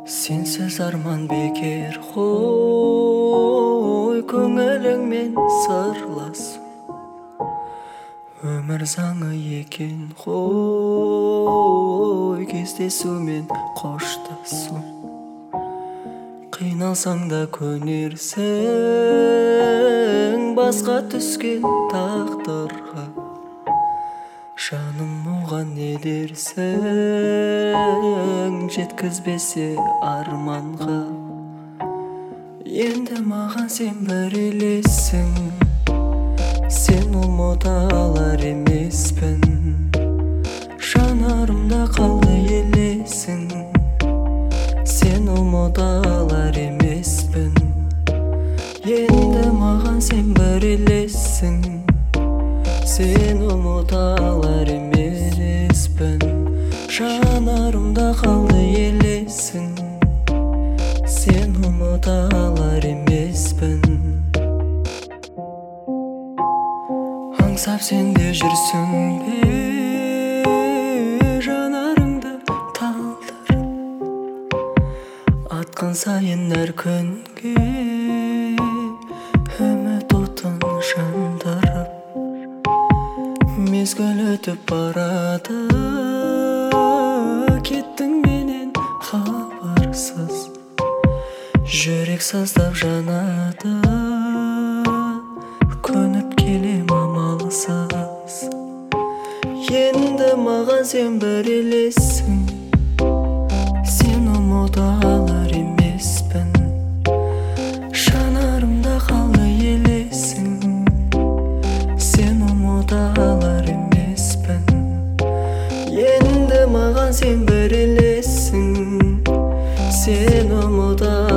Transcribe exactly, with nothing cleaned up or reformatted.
Сенсіз арман бекер қой, көңіліңмен сырласу өмір заңы екен қой, кездесу мен қоштасу. Қиналсаң да көнерсің басқа түскен тағдырға, жаным оған не дерсің, жеткізбесе арманға. Енді маған сен бір елессің, сен ұмыта алар емеспін. Жанарымда қалды елесің, сен ұмыта алар емеспін. Енді маған сен бір елессің, сен ұмыта алар емеспін. Жанарымда қалды елесің, сен ұмыта алар емеспін. Аңсап сен де жүрсің бе, жанарыңды талдырып, атқан сайын әр күнге үміт отын жандырып. Мезгіл өтіп барады, кеттің менен хабарсыз. Жүрек саздап жанады, көніп келем амалсыз. Енді маған сен бір елессің, сен ұмыта алар емеспін. Жанарымда қалды елесің, сен ұмыта алар емеспін. Енді маған сен бір елессің, сен ұмыта